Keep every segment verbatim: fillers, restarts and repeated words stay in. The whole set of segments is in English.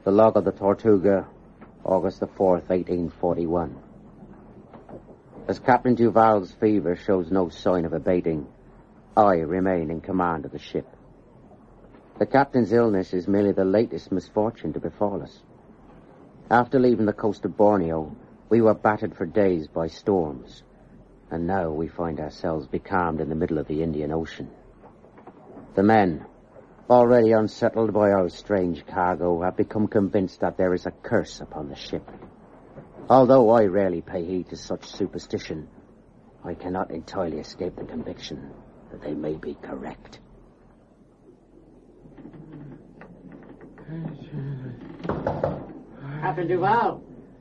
The log of the Tortuga, August the fourth, eighteen forty-one. As Captain Duval's fever shows no sign of abating, I remain in command of the ship. The captain's illness is merely the latest misfortune to befall us. After leaving the coast of Borneo, we were battered for days by storms, and now we find ourselves becalmed in the middle of the Indian Ocean. The men, already unsettled by our strange cargo, have become convinced that there is a curse upon the ship. Although I rarely pay heed to such superstition, I cannot entirely escape the conviction that they may be correct. Captain Duval.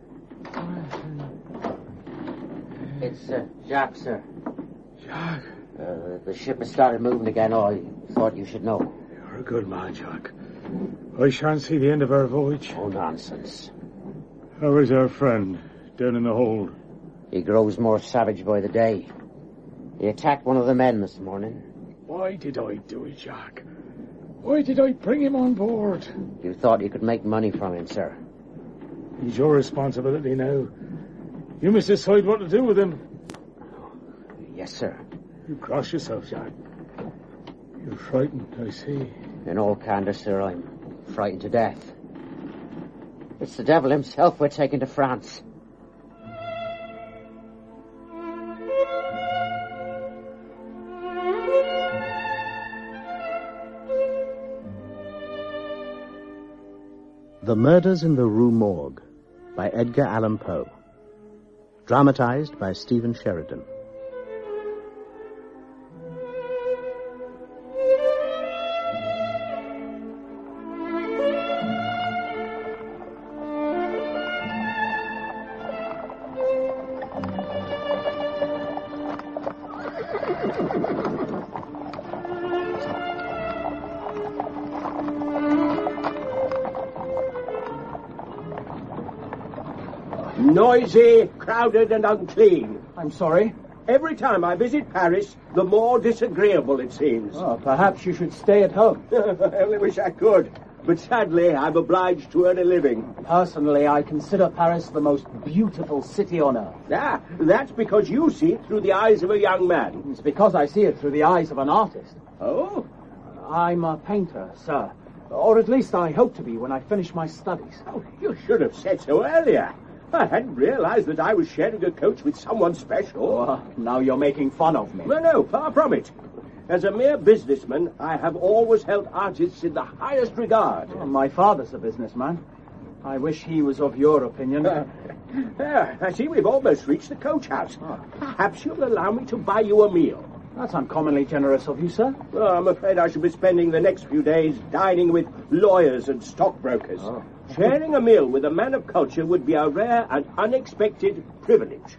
It's uh, Jacques, sir. Jacques? Uh, the ship has started moving again. Oh, I thought you should know. You're a good man, Jacques. I shan't see the end of our voyage. Oh, nonsense. How is our friend down in the hold? He grows more savage by the day. He attacked one of the men this morning. Why did I do it, Jacques? Why did I bring him on board? You thought you could make money from him, sir. He's your responsibility now. You must decide what to do with him. Yes, sir. You cross yourself, Jacques. You're frightened, I see. In all candor, sir, I'm frightened to death. It's the devil himself we're taking to France. The Murders in the Rue Morgue by Edgar Allan Poe. Dramatized by Stephen Sheridan. Noisy, crowded, and unclean. I'm sorry. Every time I visit Paris, the more disagreeable it seems. Oh, perhaps you should stay at home. I only wish I could. But sadly, I'm obliged to earn a living. Personally, I consider Paris the most beautiful city on earth. Ah, that's because you see it through the eyes of a young man. It's because I see it through the eyes of an artist. Oh? I'm a painter, sir. Or at least I hope to be when I finish my studies. Oh, you should have said so earlier. I hadn't realized that I was sharing a coach with someone special. Oh, now you're making fun of me. No, no, far from it. As a mere businessman, I have always held artists in the highest regard. Oh, my father's a businessman. I wish he was of your opinion. Uh, uh, I see we've almost reached the coach house. Oh. Perhaps you'll allow me to buy you a meal. That's uncommonly generous of you, sir. Well, I'm afraid I shall be spending the next few days dining with lawyers and stockbrokers. Oh. Sharing a meal with a man of culture would be a rare and unexpected privilege.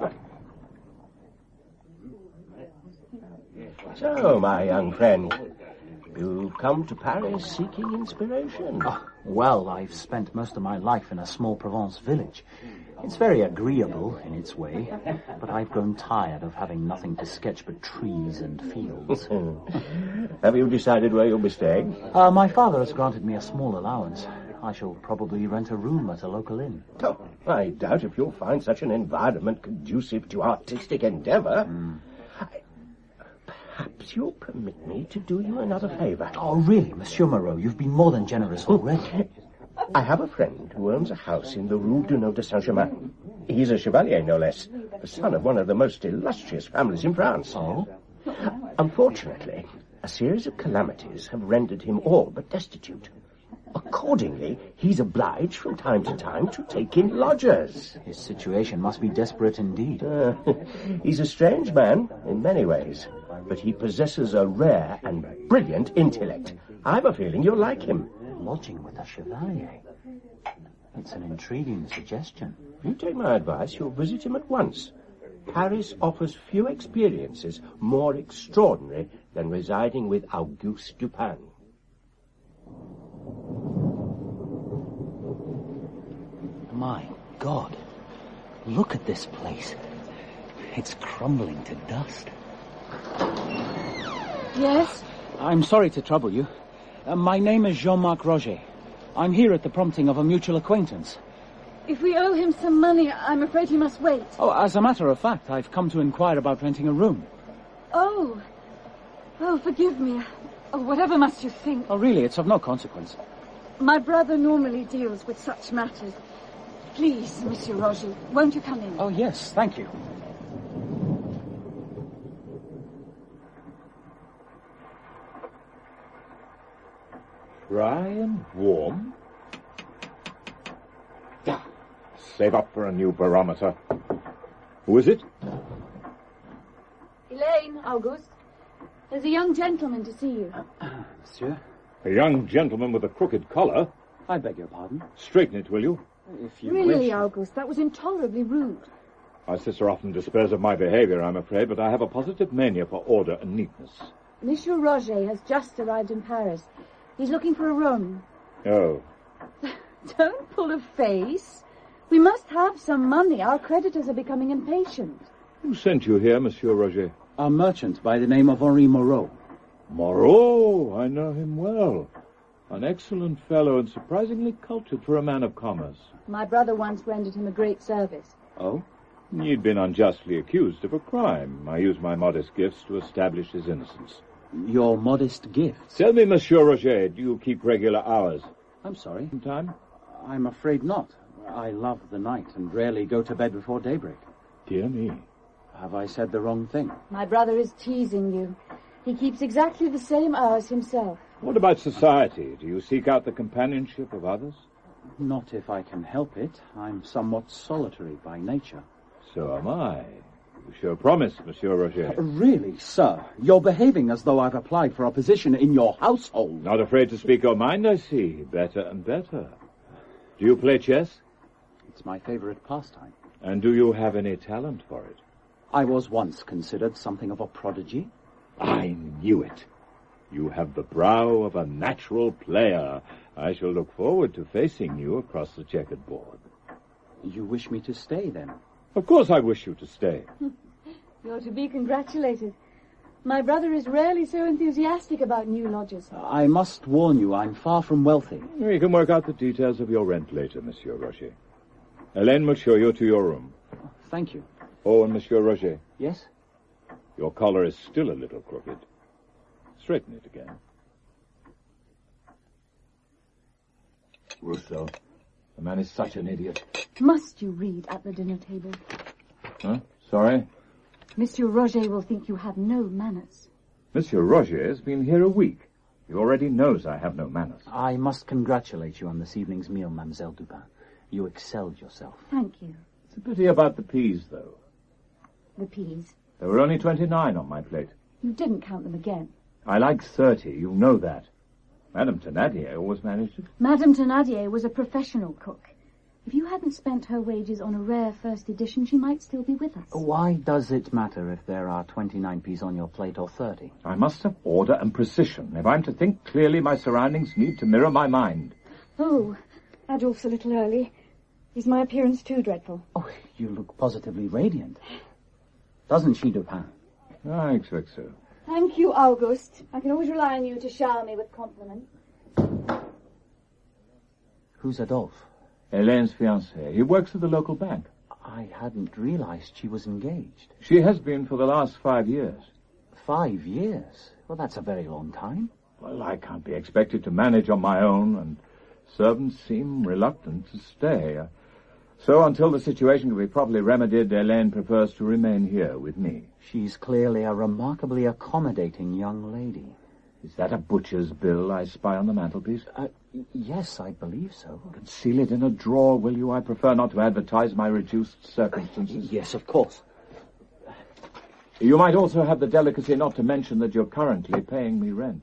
So, my young friend, you've come to Paris seeking inspiration. Oh, well, I've spent most of my life in a small Provence village. It's very agreeable in its way, but I've grown tired of having nothing to sketch but trees and fields. Have you decided where you'll be staying? Uh, my father has granted me a small allowance. I shall probably rent a room at a local inn. Oh, I doubt if you'll find such an environment conducive to artistic endeavour. Mm. Perhaps you'll permit me to do you another favour. Oh, really, Monsieur Moreau, you've been more than generous already. I have a friend who owns a house in the Rue Dunot de Saint-Germain. He's a chevalier, no less, the son of one of the most illustrious families in France. Oh? Unfortunately, a series of calamities have rendered him all but destitute. Accordingly, he's obliged from time to time to take in lodgers. His situation must be desperate indeed. Uh, he's a strange man in many ways, but he possesses a rare and brilliant intellect. I've a feeling you'll like him. Lodging with a chevalier. It's an intriguing suggestion. If you take my advice, you'll visit him at once. Paris offers few experiences more extraordinary than residing with Auguste Dupin. My God, look at this place. It's crumbling to dust. Yes? I'm sorry to trouble you. Uh, my name is Jean-Marc Roger. I'm here at the prompting of a mutual acquaintance. If we owe him some money, I'm afraid he must wait. Oh, as a matter of fact, I've come to inquire about renting a room. Oh. Oh, forgive me. Oh, whatever must you think? Oh, really, it's of no consequence. My brother normally deals with such matters. Please, Monsieur Roger, won't you come in? Oh, yes, thank you. Dry and warm. Ah, save up for a new barometer. Who is it? Elaine, Auguste. There's a young gentleman to see you. Monsieur? A young gentleman with a crooked collar. I beg your pardon? Straighten it, will you? If you Really, wish. Auguste, that was intolerably rude. My sister often despairs of my behavior, I'm afraid, but I have a positive mania for order and neatness. Monsieur Roger has just arrived in Paris. He's looking for a room. Oh. Don't pull a face. We must have some money. Our creditors are becoming impatient. Who sent you here, Monsieur Roger? A merchant by the name of Henri Moreau. Moreau, I know him well. An excellent fellow and surprisingly cultured for a man of commerce. My brother once rendered him a great service. Oh? He'd been unjustly accused of a crime. I used my modest gifts to establish his innocence. Your modest gifts? Tell me, Monsieur Roger, do you keep regular hours? I'm sorry. In time? I'm afraid not. I love the night and rarely go to bed before daybreak. Dear me. Have I said the wrong thing? My brother is teasing you. He keeps exactly the same hours himself. What about society? Do you seek out the companionship of others? Not if I can help it. I'm somewhat solitary by nature. So am I. You show promise, Monsieur Roger. Really, sir? You're behaving as though I've applied for a position in your household. Not afraid to speak your mind, I see. Better and better. Do you play chess? It's my favorite pastime. And do you have any talent for it? I was once considered something of a prodigy. I knew it. You have the brow of a natural player. I shall look forward to facing you across the checkered board. You wish me to stay, then? Of course I wish you to stay. You're to be congratulated. My brother is rarely so enthusiastic about new lodgers. I must warn you, I'm far from wealthy. We can work out the details of your rent later, Monsieur Roger. Hélène will show you to your room. Thank you. Oh, and Monsieur Roger. Yes? Your collar is still a little crooked. Straighten it again. Rousseau, the man is such an idiot. Must you read at the dinner table? Huh? Sorry? Monsieur Roger will think you have no manners. Monsieur Roger has been here a week. He already knows I have no manners. I must congratulate you on this evening's meal, Mademoiselle Dupin. You excelled yourself. Thank you. It's a pity about the peas, though. The peas. There were only twenty-nine on my plate. You didn't count them again. I like thirty, you know that. Madame Thénardier always managed it. Madame Thénardier was a professional cook. If you hadn't spent her wages on a rare first edition, she might still be with us. Why does it matter if there are twenty-nine peas on your plate or thirty? I must have order and precision. If I'm to think clearly, my surroundings need to mirror my mind. Oh, Adolphe's a little early. Is my appearance too dreadful? Oh, you look positively radiant. Doesn't she, Dupin? I expect so. Thank you, Auguste. I can always rely on you to shower me with compliments. Who's Adolphe? Hélène's fiancé. He works at the local bank. I hadn't realized she was engaged. She has been for the last five years. Five years? Well, that's a very long time. Well, I can't be expected to manage on my own, and servants seem reluctant to stay. Uh, so until the situation can be properly remedied, Hélène prefers to remain here with me. She's clearly a remarkably accommodating young lady. Is that a butcher's bill I spy on the mantelpiece? Uh, yes, I believe so. Conceal it in a drawer, will you? I prefer not to advertise my reduced circumstances. Yes, of course. You might also have the delicacy not to mention that you're currently paying me rent.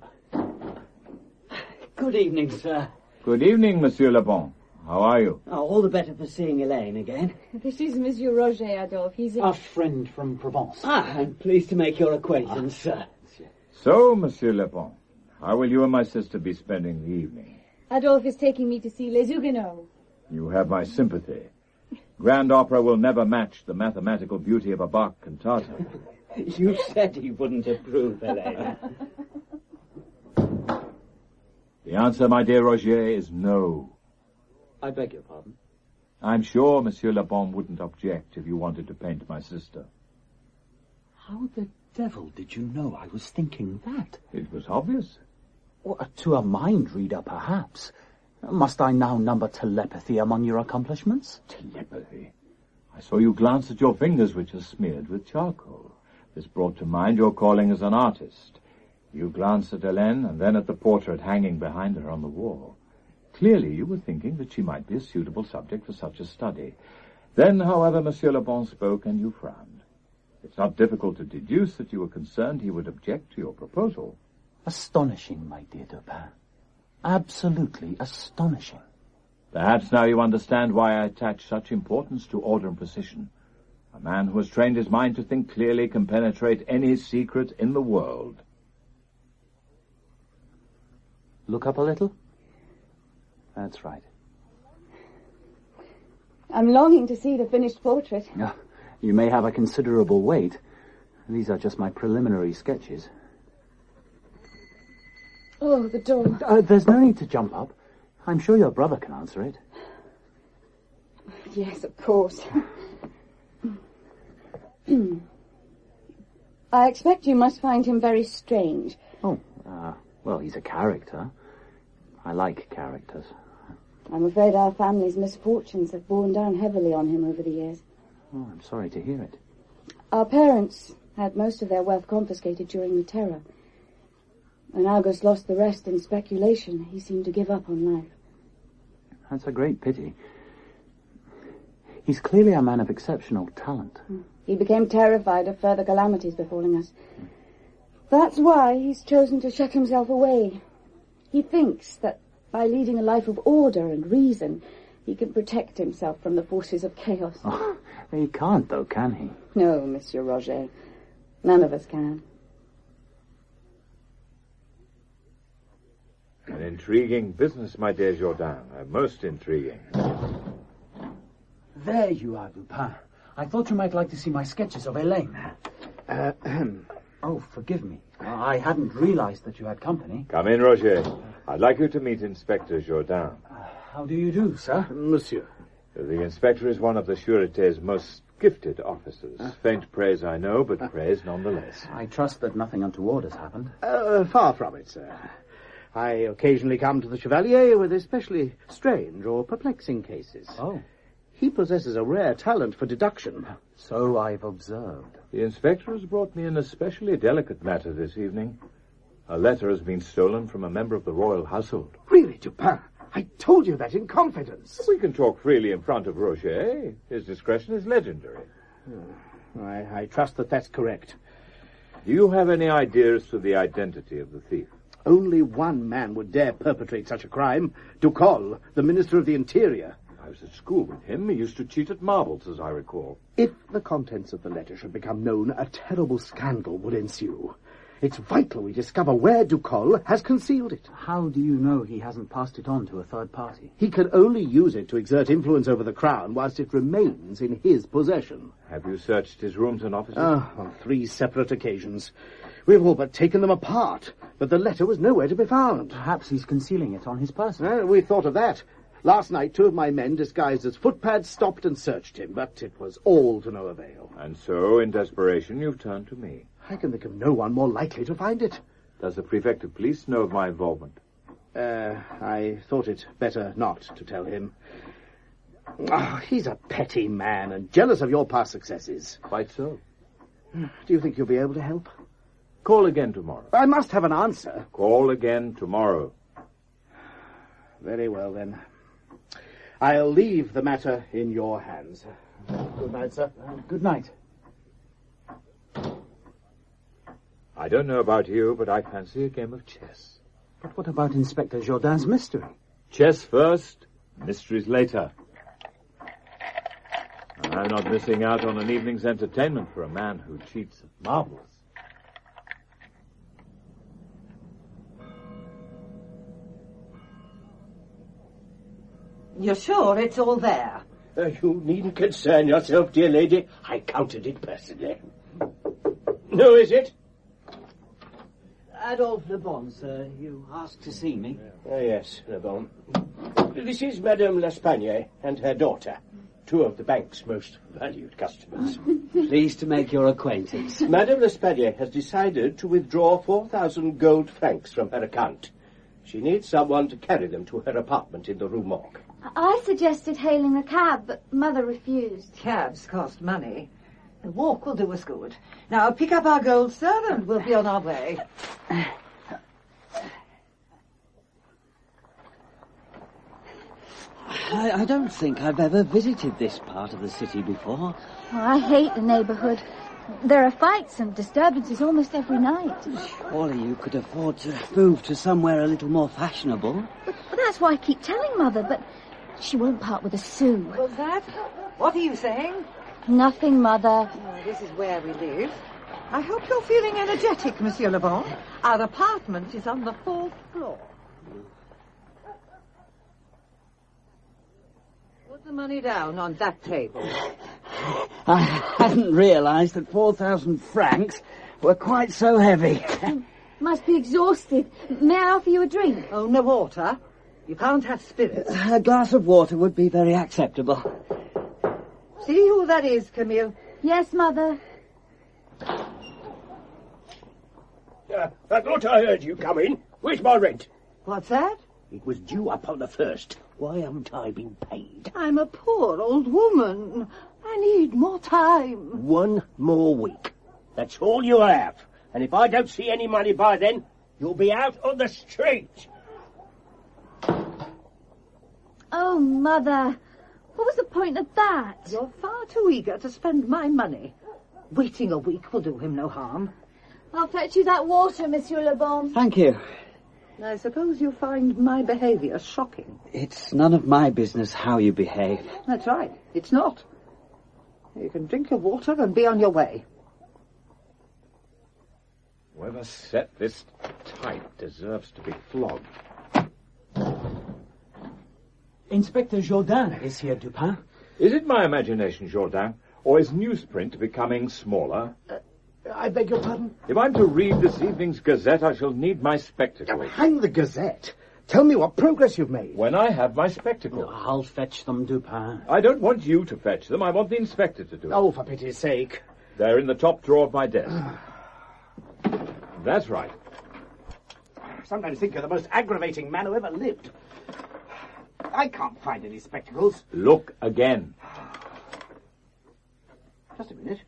Good evening, sir. Good evening, Monsieur Le Bon. How are you? Oh, all the better for seeing Elaine again. This is Monsieur Roger, Adolphe. He's a... A friend from Provence. Ah, I'm pleased to make your acquaintance, sir. So, Monsieur Le Bon, how will you and my sister be spending the evening? Adolphe is taking me to see Les Huguenots. You have my sympathy. Grand opera will never match the mathematical beauty of a Bach cantata. You said he wouldn't approve, Elaine. The answer, my dear Roger, is no. I beg your pardon? I'm sure Monsieur Le Bon wouldn't object if you wanted to paint my sister. How the devil did you know I was thinking that? It was obvious. Well, to a mind reader, perhaps. Must I now number telepathy among your accomplishments? Telepathy? I saw you glance at your fingers, which are smeared with charcoal. This brought to mind your calling as an artist. You glanced at Hélène and then at the portrait hanging behind her on the wall. Clearly you were thinking that she might be a suitable subject for such a study. Then, however, Monsieur Le Bon spoke and you frowned. It's not difficult to deduce that you were concerned he would object to your proposal. Astonishing, my dear Dupin. Absolutely astonishing. Perhaps now you understand why I attach such importance to order and precision. A man who has trained his mind to think clearly can penetrate any secret in the world. Look up a little. That's right. I'm longing to see the finished portrait. Yeah, you may have a considerable wait. These are just my preliminary sketches. Oh, the door. Uh, there's no need to jump up. I'm sure your brother can answer it. Yes, of course. I expect you must find him very strange. Oh, uh, well, he's a character. I like characters. I'm afraid our family's misfortunes have borne down heavily on him over the years. Oh, I'm sorry to hear it. Our parents had most of their wealth confiscated during the terror. When August lost the rest in speculation, he seemed to give up on life. That's a great pity. He's clearly a man of exceptional talent. He became terrified of further calamities befalling us. That's why he's chosen to shut himself away. He thinks that by leading a life of order and reason, he can protect himself from the forces of chaos. Oh, he can't, though, can he? No, Monsieur Roger. None of us can. An intriguing business, my dear Jourdan. Uh, most intriguing. There you are, Dupin. I thought you might like to see my sketches of Hélène. Uh, oh, forgive me. I hadn't realized that you had company. Come in, Roger. I'd like you to meet Inspector Jourdan. Uh, how do you do, sir? Monsieur. The inspector is one of the Sureté's most gifted officers. Uh, Faint praise, I know, but uh, praise nonetheless. I trust that nothing untoward has happened. Uh, far from it, sir. I occasionally come to the Chevalier with especially strange or perplexing cases. Oh. He possesses a rare talent for deduction. So I've observed. The inspector has brought me an especially delicate matter this evening. A letter has been stolen from a member of the royal household. Really, Dupin? I told you that in confidence. We can talk freely in front of Roger. His discretion is legendary. Oh, I, I trust that that's correct. Do you have any idea as to the identity of the thief? Only one man would dare perpetrate such a crime. Ducol, the Minister of the Interior. I was at school with him. He used to cheat at marbles, as I recall. If the contents of the letter should become known, a terrible scandal would ensue. It's vital we discover where Ducol has concealed it. How do you know he hasn't passed it on to a third party? He can only use it to exert influence over the Crown whilst it remains in his possession. Have you searched his rooms and offices? Ah, on three separate occasions. We've all but taken them apart, but the letter was nowhere to be found. Perhaps he's concealing it on his person. Uh, we thought of that. Last night, two of my men, disguised as footpads, stopped and searched him, but it was all to no avail. And so, in desperation, you've turned to me. I can think of no one more likely to find it. Does the prefect of police know of my involvement? Uh, I thought it better not to tell him. Oh, he's a petty man and jealous of your past successes. Quite so. Do you think you'll be able to help? Call again tomorrow. I must have an answer. Call again tomorrow. Very well, then. I'll leave the matter in your hands. Good night, sir. Uh, good night. I don't know about you, but I fancy a game of chess. But what about Inspector Jourdan's mystery? Chess first, mysteries later. I'm not missing out on an evening's entertainment for a man who cheats at marbles. You're sure it's all there? Uh, you needn't concern yourself, dear lady. I counted it personally. No, is it? Adolphe Le Bon, sir. You asked to see me. Oh, yes, Le Bon. This is Madame L'Espagne and her daughter, two of the bank's most valued customers. Pleased to make your acquaintance. Madame L'Espagne has decided to withdraw four thousand gold francs from her account. She needs someone to carry them to her apartment in the Rue Morgue. I suggested hailing a cab, but Mother refused. Cabs cost money. The walk will do us good. Now, pick up our gold, sir, and we'll be on our way. I, I don't think I've ever visited this part of the city before. Oh, I hate the neighbourhood. There are fights and disturbances almost every night. Surely you could afford to move to somewhere a little more fashionable. But, but that's why I keep telling Mother, but she won't part with a sou. What's that? What are you saying? Nothing, Mother. Oh, this is where we live. I hope you're feeling energetic, Monsieur Le Bon. Our apartment is on the fourth floor. Put the money down on that table. I hadn't realised that four thousand francs were quite so heavy. Must be exhausted. May I offer you a drink? Oh, no water. You can't have spirits. A glass of water would be very acceptable. See who that is, Camille? Yes, Mother. Uh, I thought I heard you come in. Where's my rent? What's that? It was due up on the first. Why haven't I been paid? I'm a poor old woman. I need more time. One more week. That's all you'll have. And if I don't see any money by then, you'll be out on the street. Oh, Mother. What was the point of that? You're far too eager to spend my money. Waiting a week will do him no harm. I'll fetch you that water, Monsieur Le Bon. Thank you. I suppose you find my behaviour shocking. It's none of my business how you behave. That's right. It's not. You can drink your water and be on your way. Whoever set this type deserves to be flogged. Inspector Jourdain is here, Dupin. Is it my imagination, Jourdain, or is newsprint becoming smaller? Uh, I beg your pardon? If I'm to read this evening's Gazette, I shall need my spectacles. Oh, hang the Gazette. Tell me what progress you've made. When I have my spectacles. Oh, I'll fetch them, Dupin. I don't want you to fetch them. I want the inspector to do it. Oh, for pity's sake. They're in the top drawer of my desk. That's right. I sometimes think you're the most aggravating man who ever lived. I can't find any spectacles. Look again. Just a minute.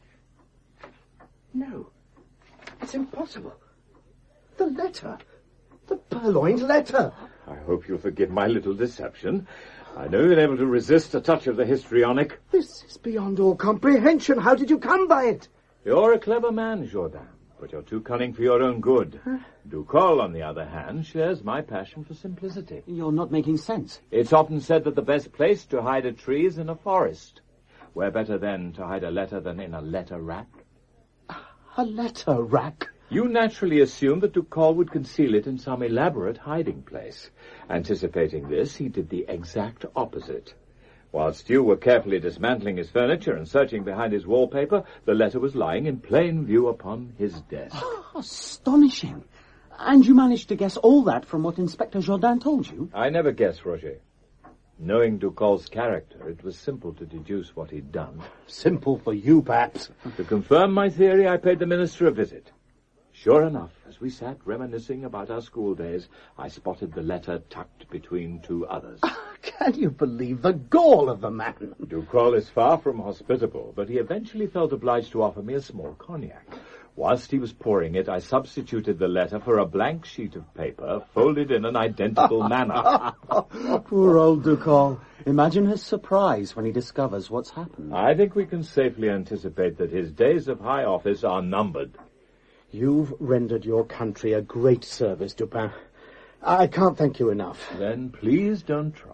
No. It's impossible. The letter. The purloined letter. I hope you'll forgive my little deception. I know you're able to resist a touch of the histrionic. This is beyond all comprehension. How did you come by it? You're a clever man, Jourdain, but you're too cunning for your own good. Huh? Ducol, on the other hand, shares my passion for simplicity. You're not making sense. It's often said that the best place to hide a tree is in a forest. Where better, then, to hide a letter than in a letter rack? A letter rack? You naturally assumed that Ducol would conceal it in some elaborate hiding place. Anticipating this, he did the exact opposite. Whilst you were carefully dismantling his furniture and searching behind his wallpaper, the letter was lying in plain view upon his desk. Oh, astonishing. And you managed to guess all that from what Inspector Jourdain told you? I never guess, Roger. Knowing Ducol's character, it was simple to deduce what he'd done. Simple for you, perhaps. To confirm my theory, I paid the minister a visit. Sure enough, as we sat reminiscing about our school days, I spotted the letter tucked between two others. Can you believe the gall of the man? Ducol is far from hospitable, but he eventually felt obliged to offer me a small cognac. Whilst he was pouring it, I substituted the letter for a blank sheet of paper, folded in an identical manner. Poor old Ducol. Imagine his surprise when he discovers what's happened. I think we can safely anticipate that his days of high office are numbered. You've rendered your country a great service, Dupin. I can't thank you enough. Then please don't try.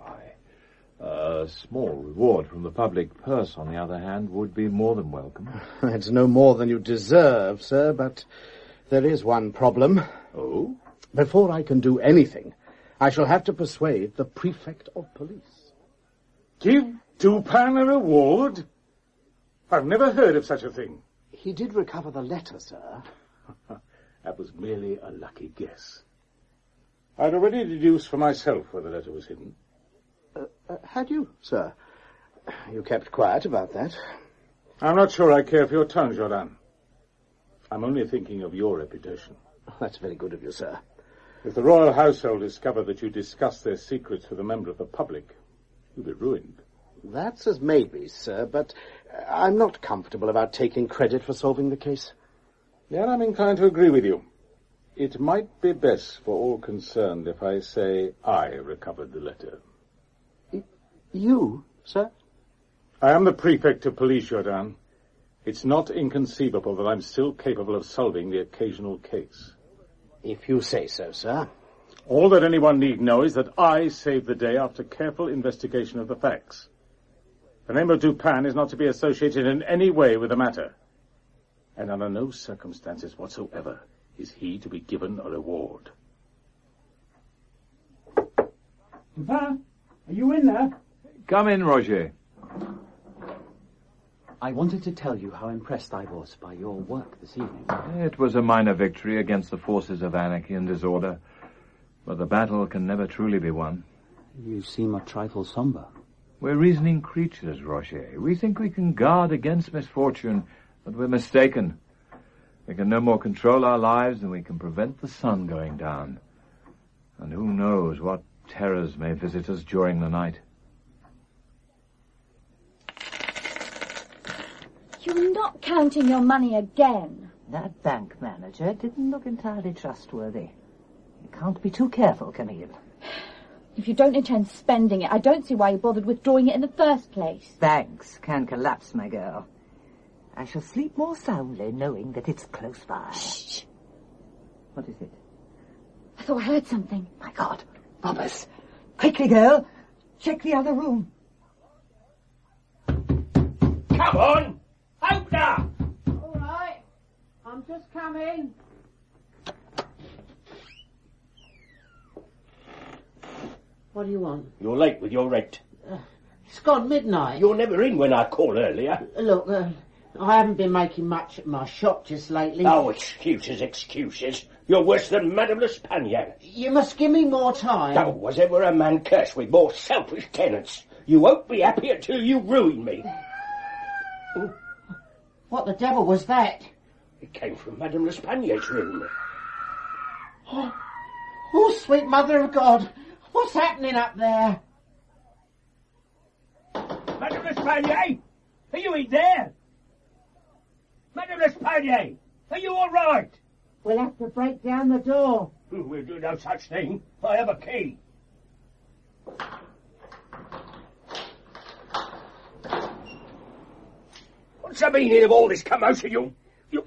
A small reward from the public purse, on the other hand, would be more than welcome. It's no more than you deserve, sir, but there is one problem. Oh? Before I can do anything, I shall have to persuade the prefect of police. Give Dupin a reward? I've never heard of such a thing. He did recover the letter, sir. That was merely a lucky guess. I'd already deduced for myself where the letter was hidden. Uh, uh, had you, sir? You kept quiet about that. I'm not sure I care for your tongue, Jordan. I'm only thinking of your reputation. That's very good of you, sir. If the royal household discover that you discuss their secrets with a member of the public, you'll be ruined. That's as may be, sir, but I'm not comfortable about taking credit for solving the case. Yet I'm inclined to agree with you. It might be best for all concerned if I say I recovered the letter. Y- you, sir? I am the prefect of police, Jordan. It's not inconceivable that I'm still capable of solving the occasional case. If you say so, sir. All that anyone need know is that I saved the day after careful investigation of the facts. The name of Dupin is not to be associated in any way with the matter. And under no circumstances whatsoever is he to be given a reward. Dupin, are you in there? Come in, Roger. I wanted to tell you how impressed I was by your work this evening. It was a minor victory against the forces of anarchy and disorder, but the battle can never truly be won. You seem a trifle somber. We're reasoning creatures, Roger. We think we can guard against misfortune, but we're mistaken. We can no more control our lives than we can prevent the sun going down. And who knows what terrors may visit us during the night. You're not counting your money again. That bank manager didn't look entirely trustworthy. You can't be too careful, Camille. If you don't intend spending it, I don't see why you bothered withdrawing it in the first place. Banks can collapse, my girl. I shall sleep more soundly knowing that it's close by. Shh. What is it? I thought I heard something. My God. Robbers. Quickly, girl. Check the other room. Come on! Open up! All right. I'm just coming. What do you want? You're late with your rent. Uh, it's gone midnight. You're never in when I call earlier. Uh, look, uh, I haven't been making much at my shop just lately. Oh, excuses, excuses. You're worse than Madame L'Espagne. You must give me more time. Oh, was ever a man cursed with more selfish tenants? You won't be happy until you ruin me. What the devil was that? It came from Madame L'Espagne's room. Oh, oh, sweet mother of God. What's happening up there? Madame L'Espagne! Are you in there? Madame L'Espagne! Are you all right? We'll have to break down the door. We'll do no such thing. I have a key. What's the meaning of all this commotion, you... you...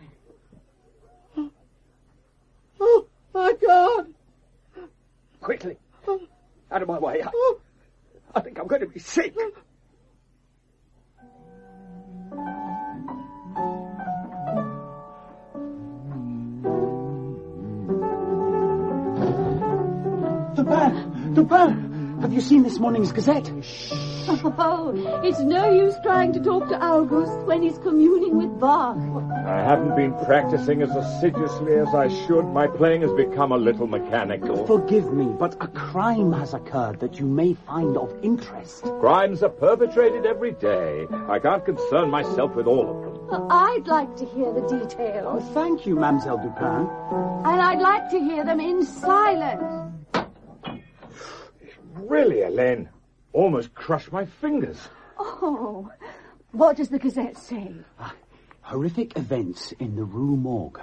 Oh, my God! Quickly. Out of my way. I, I think I'm going to be sick. Dupin! Dupin! Have you seen this morning's Gazette? Oh, it's no use trying to talk to August when he's communing with Bach. I haven't been practicing as assiduously as I should. My playing has become a little mechanical. Forgive me, but a crime has occurred that you may find of interest. Crimes are perpetrated every day. I can't concern myself with all of them. Well, I'd like to hear the details. Oh, thank you, Mademoiselle Dupin. And I'd like to hear them in silence. Really, Helene, almost crushed my fingers. Oh, what does the Gazette say? Uh, horrific events in the Rue Morgue.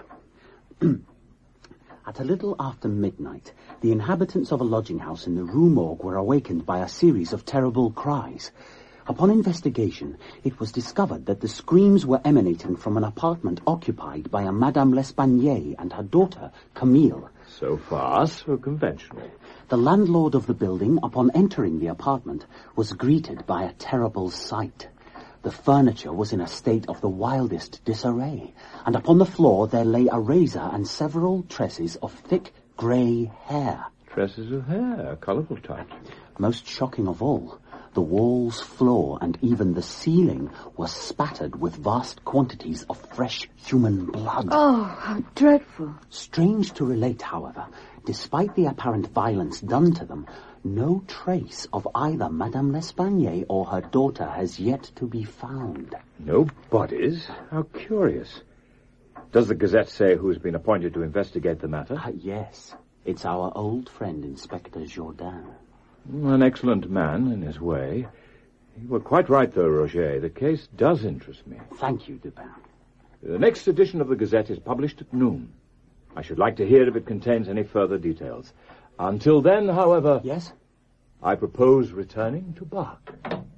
At a little after midnight, the inhabitants of a lodging house in the Rue Morgue were awakened by a series of terrible cries. Upon investigation, it was discovered that the screams were emanating from an apartment occupied by a Madame L'Espagne and her daughter, Camille. So far, so conventional. The landlord of the building, upon entering the apartment, was greeted by a terrible sight. The furniture was in a state of the wildest disarray, and upon the floor there lay a razor and several tresses of thick grey hair. Tresses of hair, a colourful touch. Most shocking of all, The walls, floor, and even the ceiling were spattered with vast quantities of fresh human blood. Oh, how dreadful. Strange to relate, however, despite the apparent violence done to them, no trace of either Madame L'Espanaye or her daughter has yet to be found. No bodies? How curious. Does the Gazette say who's been appointed to investigate the matter? Uh, yes. It's our old friend, Inspector Jourdain. An excellent man, in his way. You were quite right, though, Roger. The case does interest me. Thank you, Dupin. The next edition of the Gazette is published at noon. I should like to hear if it contains any further details. Until then, however... Yes? I propose returning to Bach.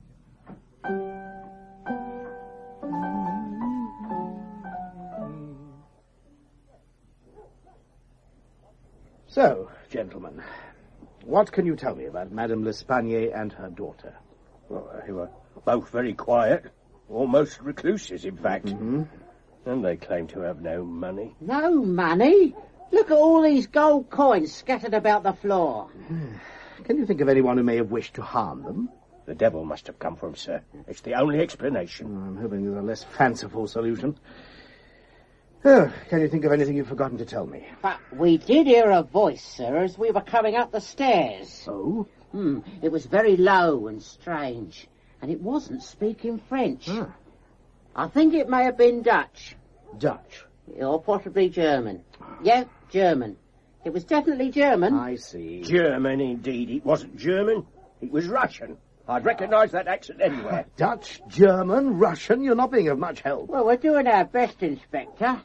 So, gentlemen, what can you tell me about Madame L'Espanaye and her daughter? Well, they were both very quiet, almost recluses, in fact. Mm-hmm. And they claim to have no money. No money? Look at all these gold coins scattered about the floor. Can you think of anyone who may have wished to harm them? The devil must have come from, sir. It's the only explanation. I'm hoping there's a less fanciful solution. Oh, can you think of anything you've forgotten to tell me? But we did hear a voice, sir, as we were coming up the stairs. Oh? Hmm, it was very low and strange, and it wasn't speaking French. Ah. I think it may have been Dutch. Dutch? Or possibly German. Yeah, German. It was definitely German. I see. German, indeed. It wasn't German. It was Russian. I'd recognise that accent anywhere. Dutch, German, Russian. You're not being of much help. Well, we're doing our best, Inspector.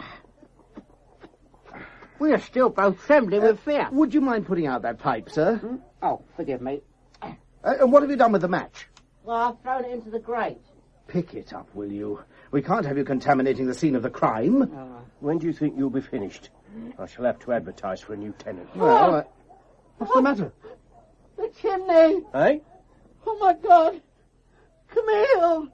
We are still both trembling uh, with fear. Would you mind putting out that pipe, sir? Hmm? Oh, forgive me. Uh, and what have you done with the match? Well, I've thrown it into the grate. Pick it up, will you? We can't have you contaminating the scene of the crime. Uh, when do you think you'll be finished? I shall have to advertise for a new tenant. Well, uh, what's the matter? The chimney. Eh? Oh, my God. Camille.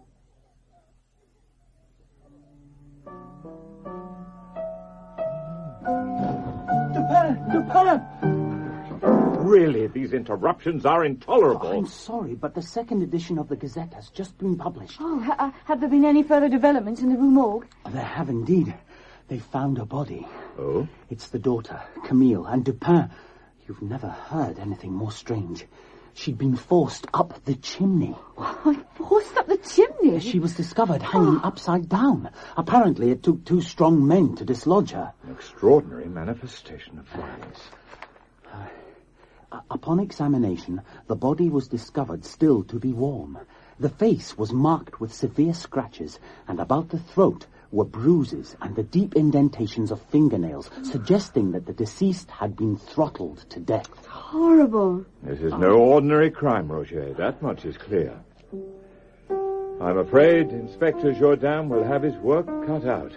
Dupin! Dupin! Really, these interruptions are intolerable. Oh, I'm sorry, but the second edition of the Gazette has just been published. Oh, ha- have there been any further developments in the Rue Morgue? There have indeed. They found a body. Oh? It's the daughter, Camille, and Dupin. You've never heard anything more strange. She'd been forced up the chimney. Oh, forced up the chimney? She was discovered hanging oh. upside down. Apparently it took two strong men to dislodge her. An extraordinary manifestation of violence. Uh, upon examination, the body was discovered still to be warm. The face was marked with severe scratches, and about the throat were bruises and the deep indentations of fingernails, suggesting that the deceased had been throttled to death. Horrible. This is no ordinary crime, Roger. That much is clear. I'm afraid Inspector Jourdain will have his work cut out.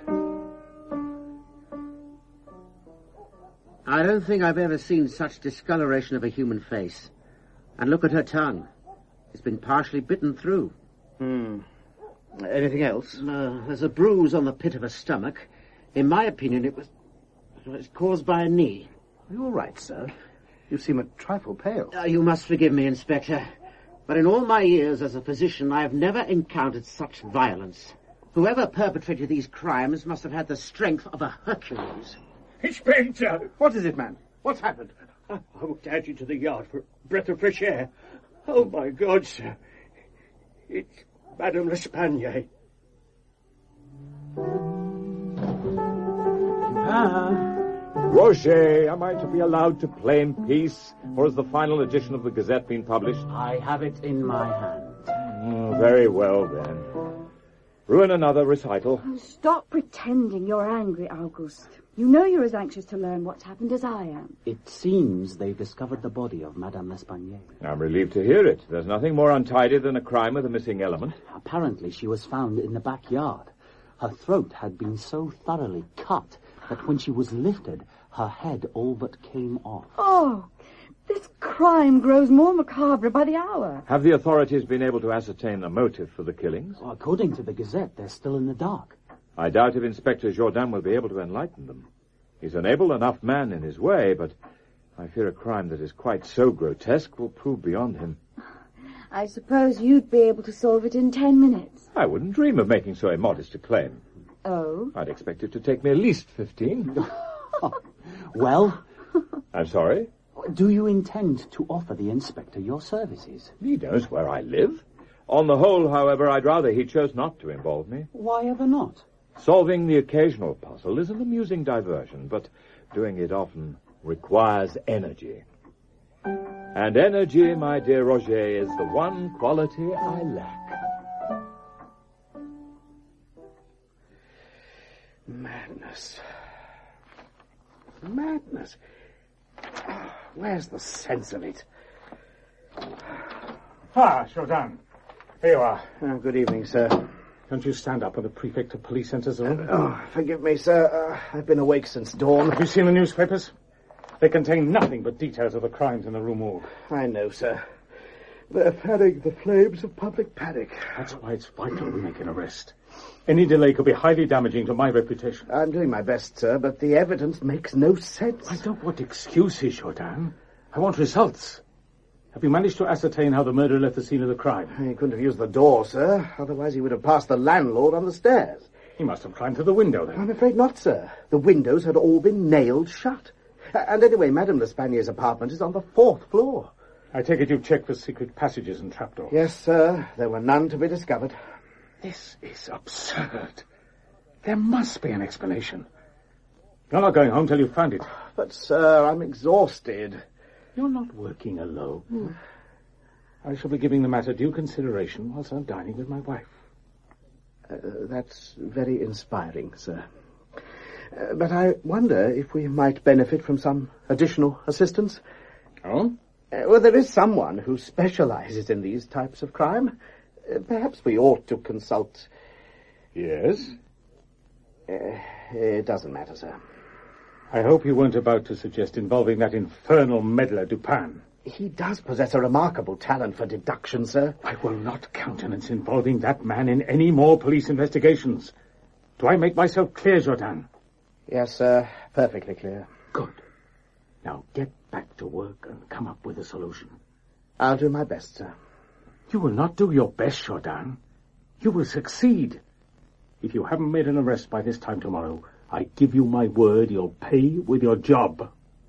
I don't think I've ever seen such discoloration of a human face. And look at her tongue. It's been partially bitten through. Hmm. Anything else? Uh, there's a bruise on the pit of her stomach. In my opinion, it was... it was caused by a knee. Are you all right, sir? You seem a trifle pale. Uh, you must forgive me, Inspector. But in all my years as a physician, I have never encountered such violence. Whoever perpetrated these crimes must have had the strength of a Hercules. Inspector! What is it, man? What's happened? I walked out into the yard for a breath of fresh air. Oh, my God, sir. It's Madame L'Espanaye. Ah. Roger, am I to be allowed to play in peace? Or has the final edition of the Gazette been published? I have it in my hand. Oh, very well, then. Ruin another recital. Oh, stop pretending you're angry, Auguste. You know you're as anxious to learn what's happened as I am. It seems they've discovered the body of Madame L'Espanaye. I'm relieved to hear it. There's nothing more untidy than a crime with a missing element. Apparently she was found in the backyard. Her throat had been so thoroughly cut that when she was lifted, her head all but came off. Oh, this crime grows more macabre by the hour. Have the authorities been able to ascertain the motive for the killings? Well, according to the Gazette, they're still in the dark. I doubt if Inspector Jourdain will be able to enlighten them. He's an able enough man in his way, but I fear a crime that is quite so grotesque will prove beyond him. I suppose you'd be able to solve it in ten minutes. I wouldn't dream of making so immodest a claim. Oh? I'd expect it to take me at least fifteen. Well? I'm sorry? Do you intend to offer the inspector your services? He knows where I live. On the whole, however, I'd rather he chose not to involve me. Why ever not? Solving the occasional puzzle is an amusing diversion, but doing it often requires energy. And energy, my dear Roger, is the one quality I lack. Madness. Madness. Where's the sense of it? Ah, Jourdan. Here you are. Oh, good evening, sir. Don't you stand up when the prefect of police enters the room? Uh, oh, forgive me, sir. Uh, I've been awake since dawn. Have you seen the newspapers? They contain nothing but details of the crimes in the Rue Morgue. I know, sir. They're fanning the flames of public panic. That's why it's vital we make an arrest. Any delay could be highly damaging to my reputation. I'm doing my best, sir, but the evidence makes no sense. I don't want excuses, Jourdan. I want results. Have you managed to ascertain how the murderer left the scene of the crime? He couldn't have used the door, sir. Otherwise he would have passed the landlord on the stairs. He must have climbed through the window, then. I'm afraid not, sir. The windows had all been nailed shut. And anyway, Madame L'Espanier's apartment is on the fourth floor. I take it you've checked for secret passages and trapdoors. Yes, sir. There were none to be discovered. This is absurd. There must be an explanation. You're not going home till you've found it. But, sir, I'm exhausted. You're not working alone. Mm. I shall be giving the matter due consideration whilst I'm dining with my wife. Uh, that's very inspiring, sir. Uh, but I wonder if we might benefit from some additional assistance. Oh? Uh, well, there is someone who specializes in these types of crime. Uh, perhaps we ought to consult... Yes? Uh, it doesn't matter, sir. I hope you weren't about to suggest involving that infernal meddler Dupin. He does possess a remarkable talent for deduction, sir. I will not countenance involving that man in any more police investigations. Do I make myself clear, Jourdan? Yes, sir. Perfectly clear. Good. Now get back to work and come up with a solution. I'll do my best, sir. You will not do your best, Jourdan. You will succeed. If you haven't made an arrest by this time tomorrow, I give you my word you'll pay with your job.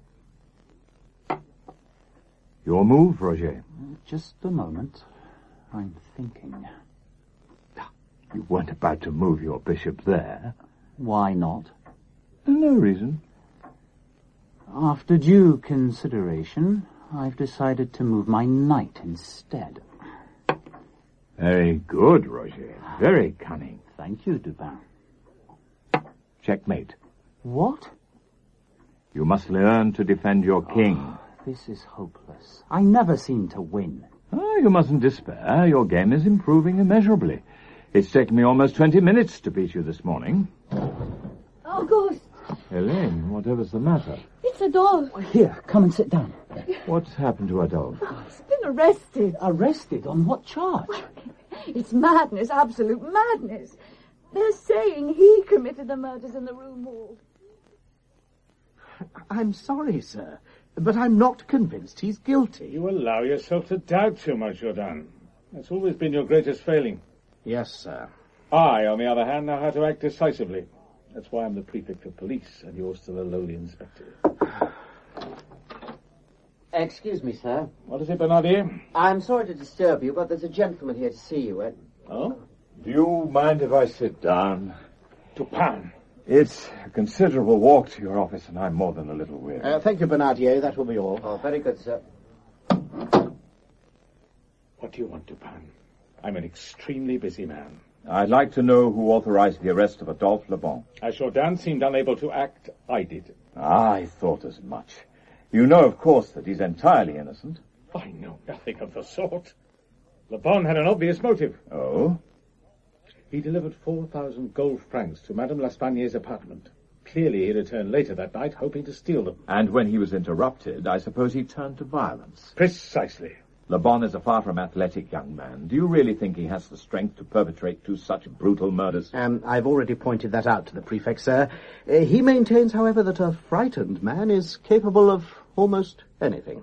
Your move, Roger. Just a moment. I'm thinking. You weren't about to move your bishop there. Why not? No reason. After due consideration, I've decided to move my knight instead. Very good, Roger. Very cunning. Thank you, Dupin. Checkmate. What? You must learn to defend your king. Oh, this is hopeless. I never seem to win. Oh, you mustn't despair. Your game is improving immeasurably. It's taken me almost twenty minutes to beat you this morning. August! Helene, whatever's the matter? It's Adolphe. Here, come and sit down. What's happened to Adolphe? Oh, he's been arrested. Arrested? On what charge? It's madness, absolute madness. They're saying he committed the murders in the Rue Morgue. I'm sorry, sir, but I'm not convinced he's guilty. You allow yourself to doubt too much, Jourdan. That's always been your greatest failing. Yes, sir. I, on the other hand, know how to act decisively. That's why I'm the prefect of police, and you're still a lowly inspector. Excuse me, sir. What is it, Bernardier? I'm sorry to disturb you, but there's a gentleman here to see you. Eh? Oh? Do you mind if I sit down? Dupin. It's a considerable walk to your office, and I'm more than a little weary. Uh, thank you, Bernardier. That will be all. Oh, very good, sir. What do you want, Dupin? I'm an extremely busy man. I'd like to know who authorized the arrest of Adolphe Le Bon. As Jourdan seemed unable to act, I did. I thought as much. You know, of course, that he's entirely innocent. I know nothing of the sort. Le Bon had an obvious motive. Oh? He delivered four thousand gold francs to Madame L'Espanier's apartment. Clearly he returned later that night, hoping to steal them. And when he was interrupted, I suppose he turned to violence. Precisely. Le Bon is a far from athletic young man. Do you really think he has the strength to perpetrate two such brutal murders? Um, I've already pointed that out to the prefect, sir. Uh, he maintains, however, that a frightened man is capable of almost anything.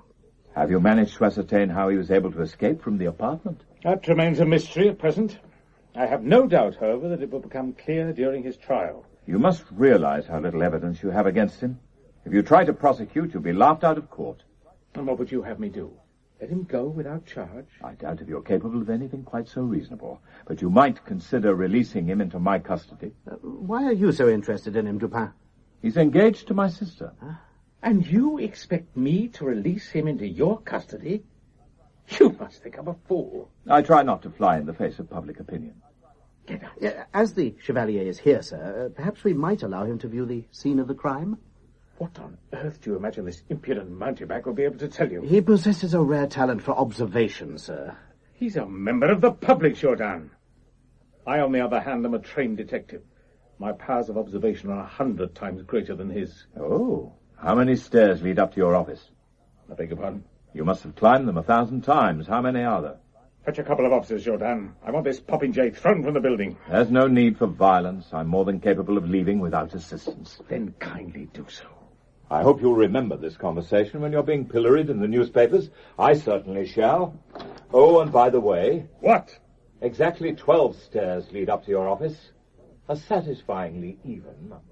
Have you managed to ascertain how he was able to escape from the apartment? That remains a mystery at present. I have no doubt, however, that it will become clear during his trial. You must realize how little evidence you have against him. If you try to prosecute, you'll be laughed out of court. And what would you have me do? Let him go without charge? I doubt if you're capable of anything quite so reasonable. But you might consider releasing him into my custody. Uh, why are you so interested in him, Dupin? He's engaged to my sister. Huh? And you expect me to release him into your custody? You must think I'm a fool. I try not to fly in the face of public opinion. Get out. Yeah, as the Chevalier is here, sir, uh, perhaps we might allow him to view the scene of the crime? What on earth do you imagine this impudent mountebank will be able to tell you? He possesses a rare talent for observation, sir. He's a member of the public, Jourdan. I, on the other hand, am a trained detective. My powers of observation are a hundred times greater than his. Oh. How many stairs lead up to your office? I beg your pardon? You must have climbed them a thousand times. How many are there? Fetch a couple of officers, Jourdan. I want this popinjay thrown from the building. There's no need for violence. I'm more than capable of leaving without assistance. Then kindly do so. I hope you'll remember this conversation when you're being pilloried in the newspapers. I certainly shall. Oh, and by the way... What? Exactly twelve stairs lead up to your office. A satisfyingly even number.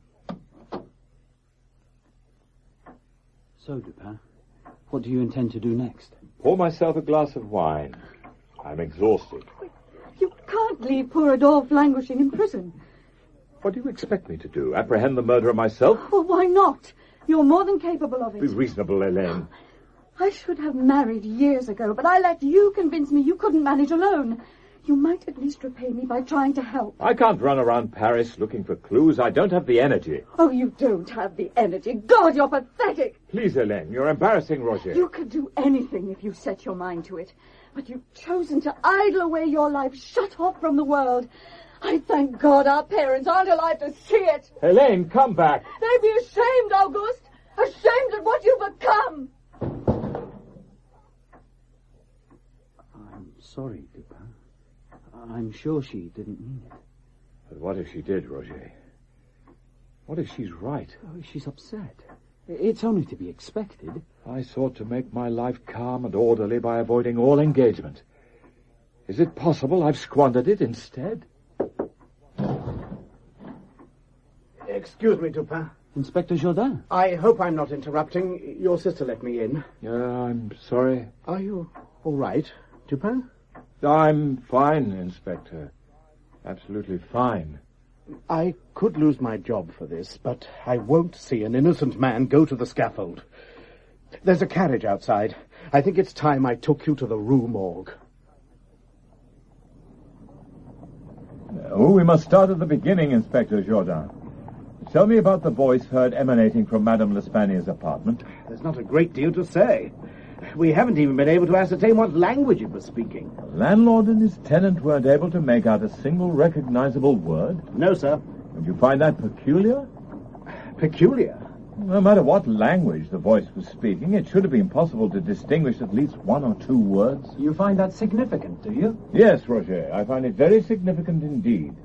So, Dupin, what do you intend to do next? Pour myself a glass of wine. I'm exhausted. You can't leave poor Adolphe languishing in prison. What do you expect me to do? Apprehend the murderer myself? Well, why not? You're more than capable of it. Be reasonable, Helene. I should have married years ago, but I let you convince me you couldn't manage alone. You might at least repay me by trying to help. I can't run around Paris looking for clues. I don't have the energy. Oh, you don't have the energy. God, you're pathetic. Please, Helene, you're embarrassing Roger. You could do anything if you set your mind to it. But you've chosen to idle away your life, shut off from the world. I thank God our parents aren't alive to see it. Helene, come back. They'd be ashamed, Auguste. Ashamed at what you've become. I'm sorry, Dupin. I'm sure she didn't mean it. But what if she did, Roger? What if she's right? Oh, she's upset. It's only to be expected. I sought to make my life calm and orderly by avoiding all engagement. Is it possible I've squandered it instead? Excuse me, Dupin. Inspector Jourdan. I hope I'm not interrupting. Your sister let me in. Yeah, uh, I'm sorry. Are you all right, Dupin? I'm fine, Inspector. Absolutely fine. I could lose my job for this, but I won't see an innocent man go to the scaffold. There's a carriage outside. I think it's time I took you to the Rue Morgue. Oh, we must start at the beginning, Inspector Jourdan. Tell me about the voice heard emanating from Madame L'Espagne's apartment. There's not a great deal to say. We haven't even been able to ascertain what language it was speaking. The landlord and his tenant weren't able to make out a single recognizable word? No, sir. Would you find that peculiar? Peculiar? No matter what language the voice was speaking, it should have been possible to distinguish at least one or two words. You find that significant, do you? Yes, Roger. I find it very significant indeed.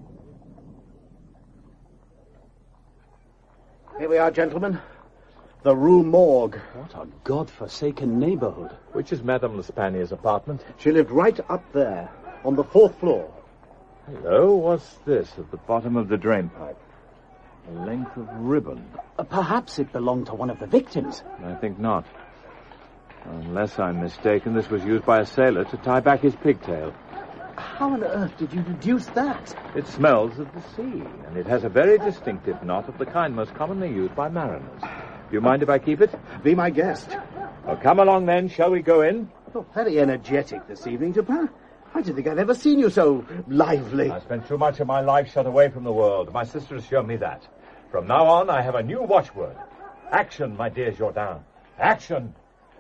Here we are, gentlemen. The Rue Morgue. What a god-forsaken neighborhood. Which is Madame L'Espagne's apartment? She lived right up there, on the fourth floor. Hello, what's this at the bottom of the drain pipe? A length of ribbon. Uh, perhaps it belonged to one of the victims. I think not. Unless I'm mistaken, this was used by a sailor to tie back his pigtail. How on earth did you deduce that? It smells of the sea, and it has a very distinctive knot of the kind most commonly used by mariners. Do you mind if I keep it? Be my guest. Well, come along then. Shall we go in? You're very energetic this evening, Dupin. I didn't think I'd ever seen you so lively. I spent too much of my life shut away from the world. My sister has shown me that. From now on, I have a new watchword. Action, my dear Jourdan. Action!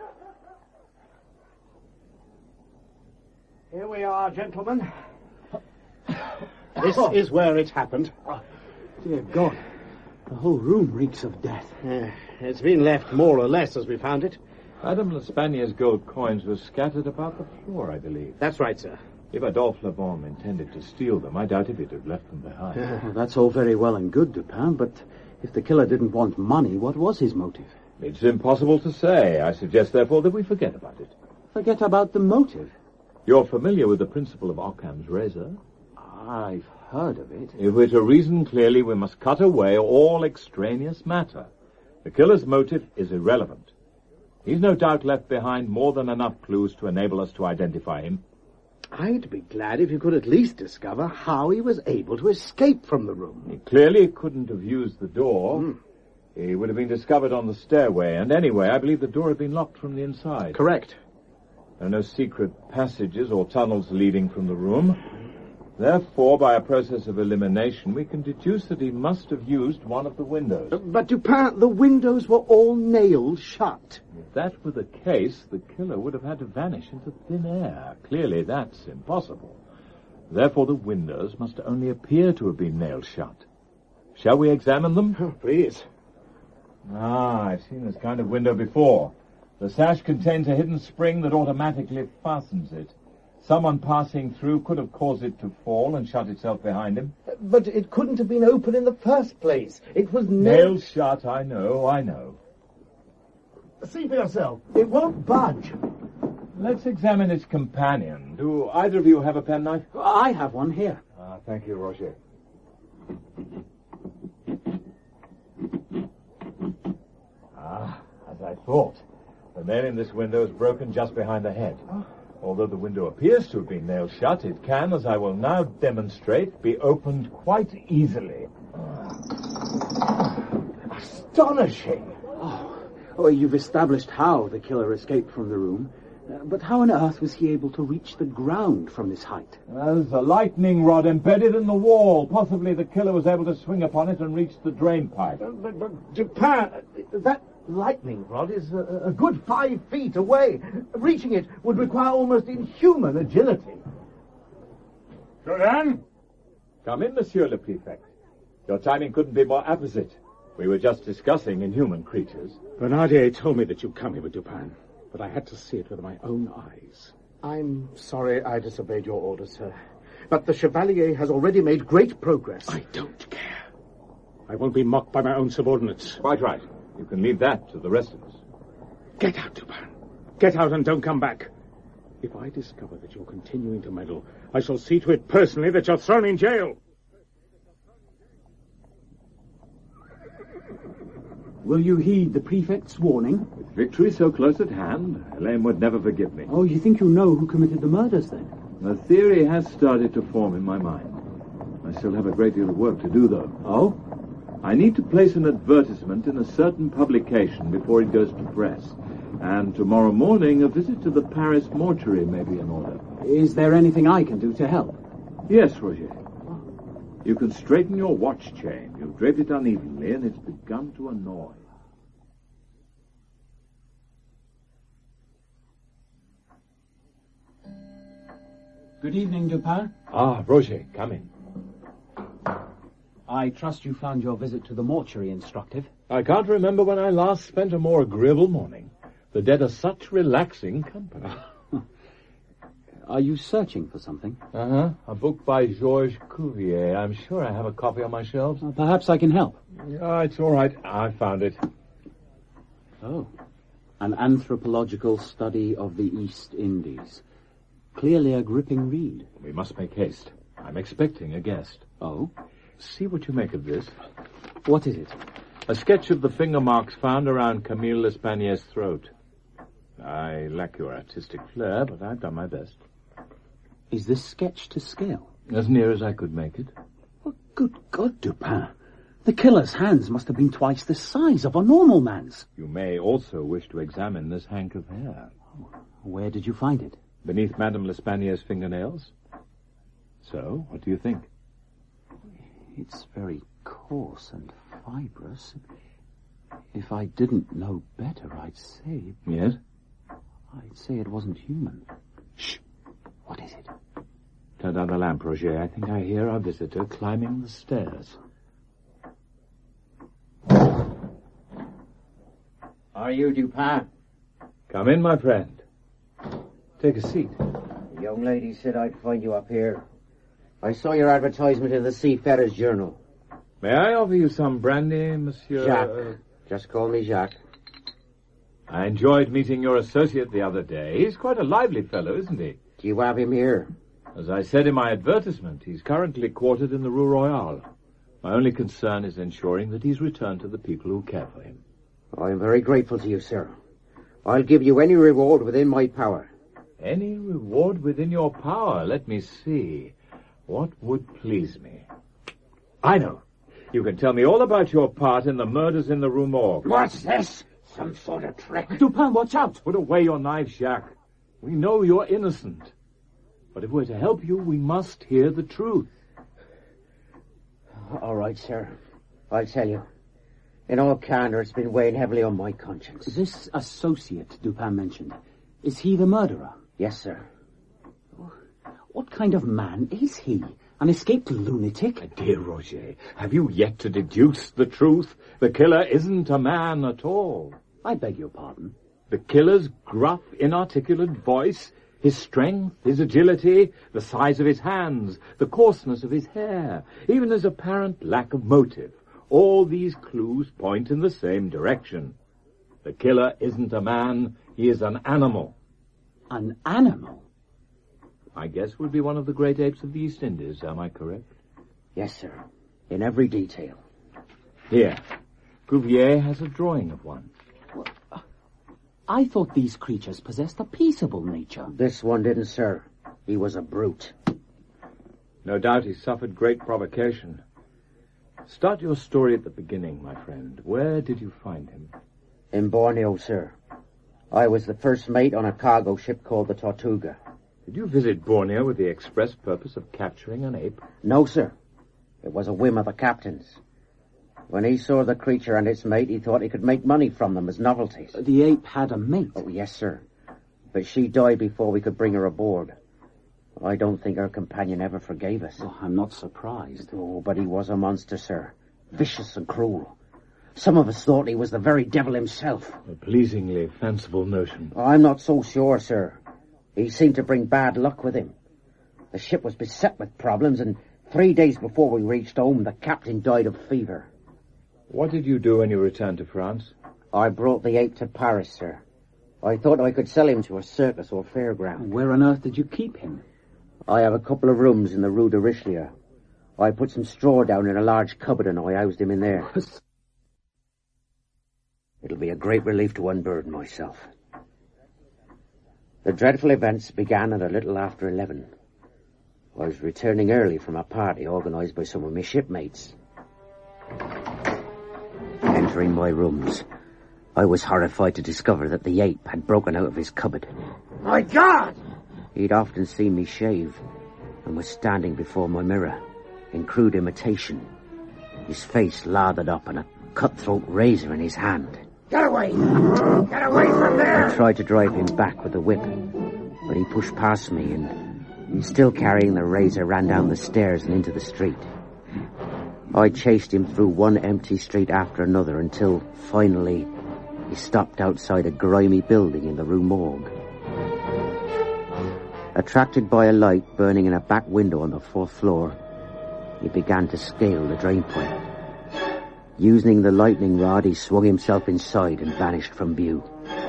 Here we are, gentlemen. This is where it happened. Dear God. The whole room reeks of death. Uh, it's been left more or less as we found it. Madame L'Espagne's gold coins were scattered about the floor, I believe. That's right, sir. If Adolphe Lebon intended to steal them, I doubt if he'd have left them behind. Well, that's all very well and good, Dupin, but if the killer didn't want money, what was his motive? It's impossible to say. I suggest, therefore, that we forget about it. Forget about the motive? You're familiar with the principle of Occam's razor? I've heard of it. If we're to reason clearly, we must cut away all extraneous matter. The killer's motive is irrelevant. He's no doubt left behind more than enough clues to enable us to identify him. I'd be glad if you could at least discover how he was able to escape from the room. He clearly couldn't have used the door. Mm. He would have been discovered on the stairway, and anyway, I believe the door had been locked from the inside. Correct. There are no secret passages or tunnels leading from the room. Therefore, by a process of elimination, we can deduce that he must have used one of the windows. Uh, but, Dupin, the windows were all nailed shut. If that were the case, the killer would have had to vanish into thin air. Clearly, that's impossible. Therefore, the windows must only appear to have been nailed shut. Shall we examine them? Oh, please. Ah, I've seen this kind of window before. The sash contains a hidden spring that automatically fastens it. Someone passing through could have caused it to fall and shut itself behind him. But it couldn't have been open in the first place. It was nailed... Nailed shut, I know, I know. See for yourself. It won't budge. Let's examine its companion. Do either of you have a penknife? I have one here. Ah, thank you, Roger. Ah, as I thought. The nail in this window is broken just behind the head. Oh. Although the window appears to have been nailed shut, it can, as I will now demonstrate, be opened quite easily. Astonishing! Oh, oh you've established how the killer escaped from the room. Uh, but how on earth was he able to reach the ground from this height? There's a lightning rod embedded in the wall. Possibly the killer was able to swing upon it and reach the drain pipe. Uh, but, but, Dupin, that lightning rod is a, a good five feet away. Reaching it would require almost inhuman agility. Jourdan? Come in, Monsieur le Prefect. Your timing couldn't be more apposite. We were just discussing inhuman creatures. Bernardier told me that you'd come here with Dupin, but I had to see it with my own eyes. I'm sorry I disobeyed your orders, sir. But the Chevalier has already made great progress. I don't care. I won't be mocked by my own subordinates. Quite right. You can leave that to the rest of us. Get out, Dupin. Get out and don't come back. If I discover that you're continuing to meddle, I shall see to it personally that you're thrown in jail. Will you heed the prefect's warning? With victory so close at hand, Helene would never forgive me. Oh, you think you know who committed the murders, then? The theory has started to form in my mind. I still have a great deal of work to do, though. Oh? I need to place an advertisement in a certain publication before it goes to press. And tomorrow morning, a visit to the Paris mortuary may be in order. Is there anything I can do to help? Yes, Roger. You can straighten your watch chain. You've draped it unevenly, and it's begun to annoy. Good evening, Dupin. Ah, Roger, come in. I trust you found your visit to the mortuary instructive. I can't remember when I last spent a more agreeable morning. The dead are such relaxing company. Are you searching for something? Uh-huh. A book by Georges Cuvier. I'm sure I have a copy on my shelves. Well, perhaps I can help. Oh, it's all right. I found it. Oh. An anthropological study of the East Indies. Clearly a gripping read. We must make haste. I'm expecting a guest. Oh? See what you make of this. What is it? A sketch of the finger marks found around Camille L'Espanier's throat. I lack your artistic flair, but I've done my best. Is this sketch to scale? As near as I could make it. Well, good God, Dupin. The killer's hands must have been twice the size of a normal man's. You may also wish to examine this hank of hair. Oh, where did you find it? Beneath Madame L'Espanier's fingernails. So, what do you think? It's very coarse and fibrous. If I didn't know better, I'd say... Yes? I'd say it wasn't human. Shh! What is it? Turn down the lamp, Roger. I think I hear our visitor climbing the stairs. Are you Dupin? Come in, my friend. Take a seat. The young lady said I'd find you up here. I saw your advertisement in the Seafarer's Journal. May I offer you some brandy, Monsieur... Jacques. Just call me Jacques. I enjoyed meeting your associate the other day. He's quite a lively fellow, isn't he? Do you have him here? As I said in my advertisement, he's currently quartered in the Rue Royale. My only concern is ensuring that he's returned to the people who care for him. I'm very grateful to you, sir. I'll give you any reward within my power. Any reward within your power? Let me see. What would please me? I know. You can tell me all about your part in the murders in the Rue Morgue. What's this? Some sort of trick? Dupin, watch out! Put away your knife, Jacques. We know you're innocent. But if we're to help you, we must hear the truth. All right, sir. I'll tell you. In all candor, it's been weighing heavily on my conscience. This associate Dupin mentioned, is he the murderer? Yes, sir. What kind of man is he? An escaped lunatic? Dear Roger, have you yet to deduce the truth? The killer isn't a man at all. I beg your pardon. The killer's gruff, inarticulate voice, his strength, his agility, the size of his hands, the coarseness of his hair, even his apparent lack of motive. All these clues point in the same direction. The killer isn't a man, he is an animal. An animal? I guess would be one of the great apes of the East Indies, am I correct? Yes, sir. In every detail. Here, Cuvier has a drawing of one. Well, uh, I thought these creatures possessed a peaceable nature. This one didn't, sir. He was a brute. No doubt he suffered great provocation. Start your story at the beginning, my friend. Where did you find him? In Borneo, sir. I was the first mate on a cargo ship called the Tortuga. Did you visit Borneo with the express purpose of capturing an ape? No, sir. It was a whim of the captain's. When he saw the creature and its mate, he thought he could make money from them as novelties. The ape had a mate? Oh, yes, sir. But she died before we could bring her aboard. I don't think her companion ever forgave us. Oh, I'm not surprised. Oh, but he was a monster, sir. Vicious and cruel. Some of us thought he was the very devil himself. A pleasingly fanciful notion. I'm not so sure, sir. He seemed to bring bad luck with him. The ship was beset with problems, and three days before we reached home, the captain died of fever. What did you do when you returned to France? I brought the ape to Paris, sir. I thought I could sell him to a circus or fairground. Where on earth did you keep him? I have a couple of rooms in the Rue de Richelieu. I put some straw down in a large cupboard and I housed him in there. It'll be a great relief to unburden myself. The dreadful events began at a little after eleven. I was returning early from a party organised by some of my shipmates. Entering my rooms, I was horrified to discover that the ape had broken out of his cupboard. My God! He'd often seen me shave and was standing before my mirror in crude imitation, his face lathered up and a cutthroat razor in his hand. Get away! Get away from there! I tried to drive him back with the whip, but he pushed past me and, still carrying the razor, ran down the stairs and into the street. I chased him through one empty street after another until, finally, he stopped outside a grimy building in the Rue Morgue. Attracted by a light burning in a back window on the fourth floor, he began to scale the drainpipe. Using the lightning rod, he swung himself inside and vanished from view.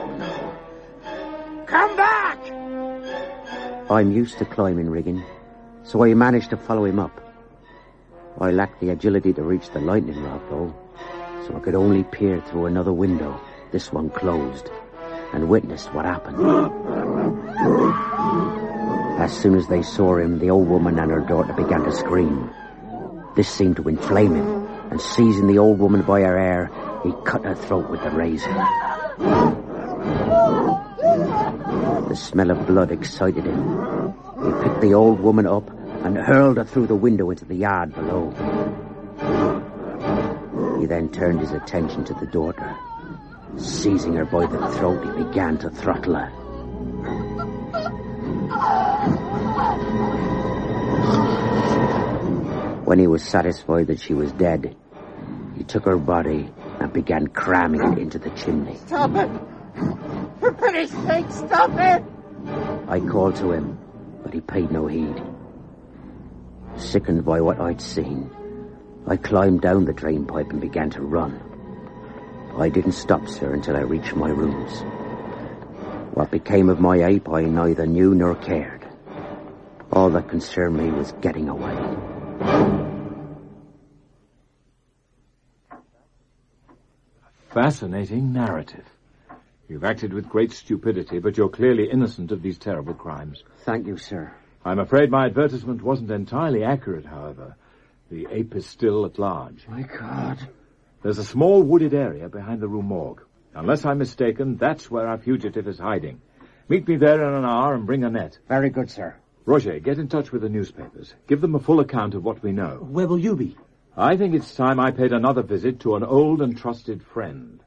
Come back! I'm used to climbing rigging, so I managed to follow him up. I lacked the agility to reach the lightning rod, though, so I could only peer through another window, this one closed, and witnessed what happened. As soon as they saw him, the old woman and her daughter began to scream. This seemed to inflame him, and seizing the old woman by her hair, he cut her throat with the razor. The smell of blood excited him. He picked the old woman up and hurled her through the window into the yard below. He then turned his attention to the daughter. Seizing her by the throat, he began to throttle her. When he was satisfied that she was dead, he took her body and began cramming it into the chimney. Stop it! For pity's sake, stop it! I called to him, but he paid no heed. Sickened by what I'd seen, I climbed down the drain pipe and began to run. I didn't stop, sir, until I reached my rooms. What became of my ape, I neither knew nor cared. All that concerned me was getting away. Fascinating narrative. You've acted with great stupidity, but you're clearly innocent of these terrible crimes. Thank you, sir. I'm afraid my advertisement wasn't entirely accurate, however. The ape is still at large. My God. There's a small wooded area behind the Rue Morgue. Unless I'm mistaken, that's where our fugitive is hiding. Meet me there in an hour and bring a net. Very good, sir. Roger, get in touch with the newspapers. Give them a full account of what we know. Where will you be? I think it's time I paid another visit to an old and trusted friend.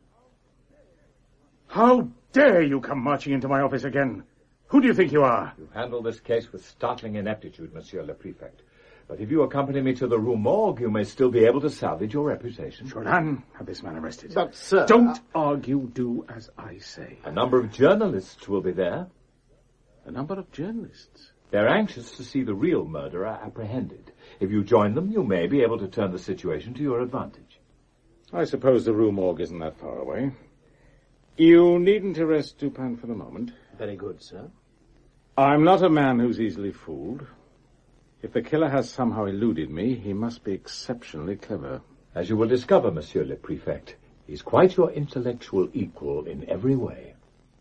How dare you come marching into my office again? Who do you think you are? You handle this case with startling ineptitude, Monsieur le Prefect. But if you accompany me to the Rue Morgue, you may still be able to salvage your reputation. Jourdan, have this man arrested. But, sir... Don't uh... argue, do as I say. A number of journalists will be there. A number of journalists? They're anxious to see the real murderer apprehended. If you join them, you may be able to turn the situation to your advantage. I suppose the Rue Morgue isn't that far away. You needn't arrest Dupin for the moment. Very good, sir. I'm not a man who's easily fooled. If the killer has somehow eluded me, he must be exceptionally clever. As you will discover, Monsieur le Prefect, he's quite your intellectual equal in every way.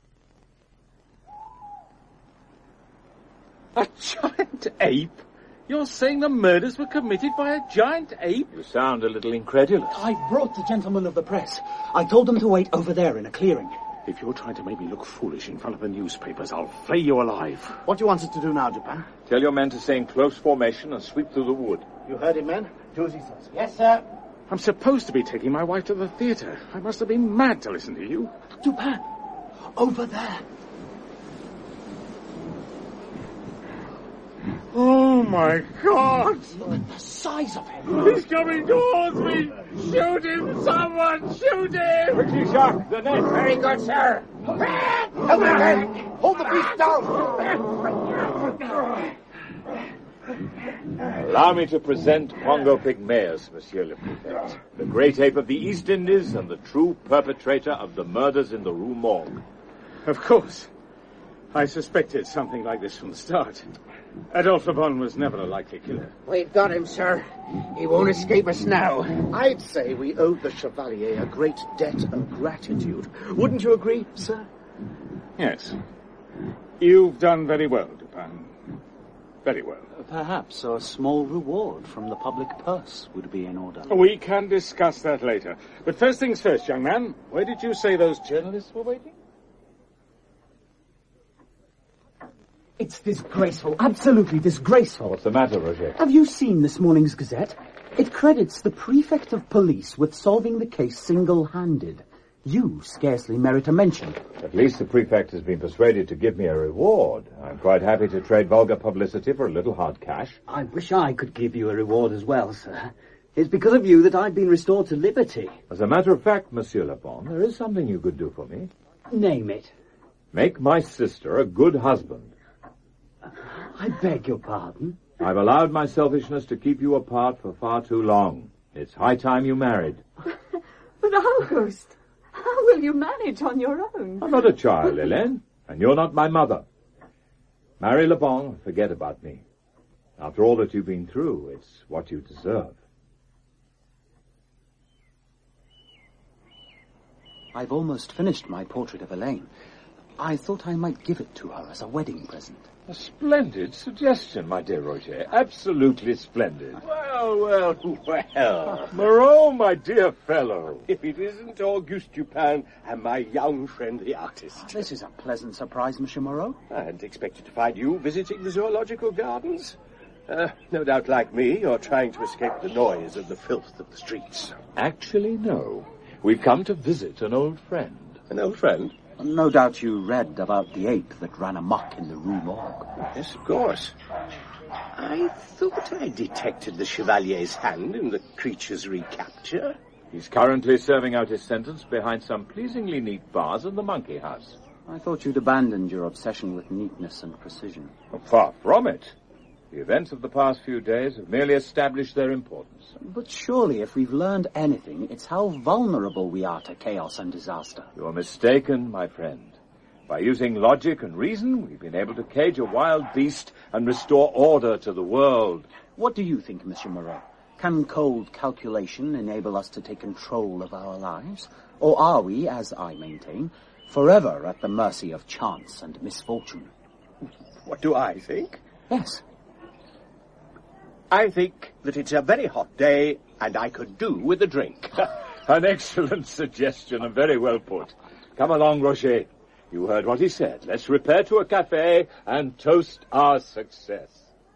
A giant ape? You're saying the murders were committed by a giant ape? You sound a little incredulous. I brought the gentlemen of the press. I told them to wait over there in a clearing. If you're trying to make me look foolish in front of the newspapers, I'll flay you alive. What do you want us to do now, Dupin? Tell your men to stay in close formation and sweep through the wood. You heard him, men? Do as he says. Yes, sir. I'm supposed to be taking my wife to the theatre. I must have been mad to listen to you. Dupin, over there. Oh, my God! Look at the size of him. He's coming towards me! Shoot him! Someone shoot him! Quickly, Jacques, the net. Very good, sir. Help me, men! Hold the beast down! Allow me to present Pongo Pygmaeus, Monsieur le Prefect, the great ape of the East Indies and the true perpetrator of the murders in the Rue Morgue. Of course. I suspected something like this from the start. Adolphe Le Bon was never a likely killer. We've got him, sir. He won't escape us now. I'd say we owed the Chevalier a great debt of gratitude. Wouldn't you agree, sir? Yes. You've done very well, Dupin. Very well. Perhaps a small reward from the public purse would be in order. We can discuss that later. But first things first, young man. Where did you say those journalists were waiting? It's disgraceful, absolutely disgraceful. What's the matter, Roger? Have you seen this morning's Gazette? It credits the prefect of police with solving the case single-handed. You scarcely merit a mention. At least the prefect has been persuaded to give me a reward. I'm quite happy to trade vulgar publicity for a little hard cash. I wish I could give you a reward as well, sir. It's because of you that I've been restored to liberty. As a matter of fact, Monsieur Le Bon, there is something you could do for me. Name it. Make my sister a good husband. I beg your pardon? I've allowed my selfishness to keep you apart for far too long. It's high time you married. But Auguste, how will you manage on your own? I'm not a child, Hélène, and you're not my mother. Marry Le Bon and forget about me. After all that you've been through, it's what you deserve. I've almost finished my portrait of Elaine. I thought I might give it to her as a wedding present. A splendid suggestion, my dear Roger. Absolutely splendid. Well, well, well. Moreau, my dear fellow. If it isn't Auguste Dupin and my young friend, the artist. This is a pleasant surprise, Monsieur Moreau. I hadn't expected to find you visiting the zoological gardens. Uh, no doubt, like me, you're trying to escape the noise and the filth of the streets. Actually, no. We've come to visit an old friend. An old friend? No doubt you read about the ape that ran amok in the Rue Morgue. Yes, of course. I thought I detected the Chevalier's hand in the creature's recapture. He's currently serving out his sentence behind some pleasingly neat bars in the monkey house. I thought you'd abandoned your obsession with neatness and precision. Far from it. The events of the past few days have merely established their importance. But surely, if we've learned anything, it's how vulnerable we are to chaos and disaster. You're mistaken, my friend. By using logic and reason, we've been able to cage a wild beast and restore order to the world. What do you think, Monsieur Moreau? Can cold calculation enable us to take control of our lives? Or are we, as I maintain, forever at the mercy of chance and misfortune? What do I think? Yes. I think that it's a very hot day, and I could do with a drink. An excellent suggestion, and very well put. Come along, Roger. You heard what he said. Let's repair to a cafe and toast our success.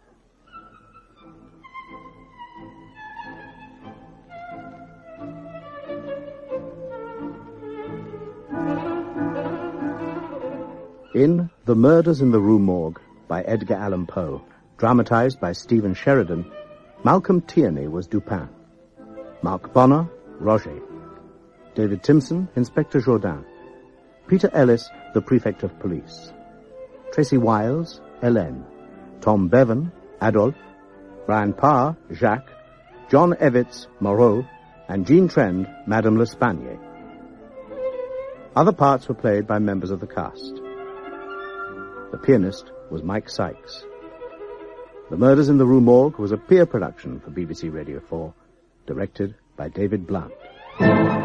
In The Murders in the Rue Morgue by Edgar Allan Poe, dramatized by Stephen Sheridan, Malcolm Tierney was Dupin. Mark Bonner, Roger. David Timson, Inspector Jourdain. Peter Ellis, the Prefect of Police. Tracy Wiles, Hélène. Tom Bevan, Adolphe. Brian Parr, Jacques. John Evitz, Moreau. And Jean Trend, Madame L'Espagne. Other parts were played by members of the cast. The pianist was Mike Sykes. The Murders in the Rue Morgue was a peer production for B B C Radio four, directed by David Blunt.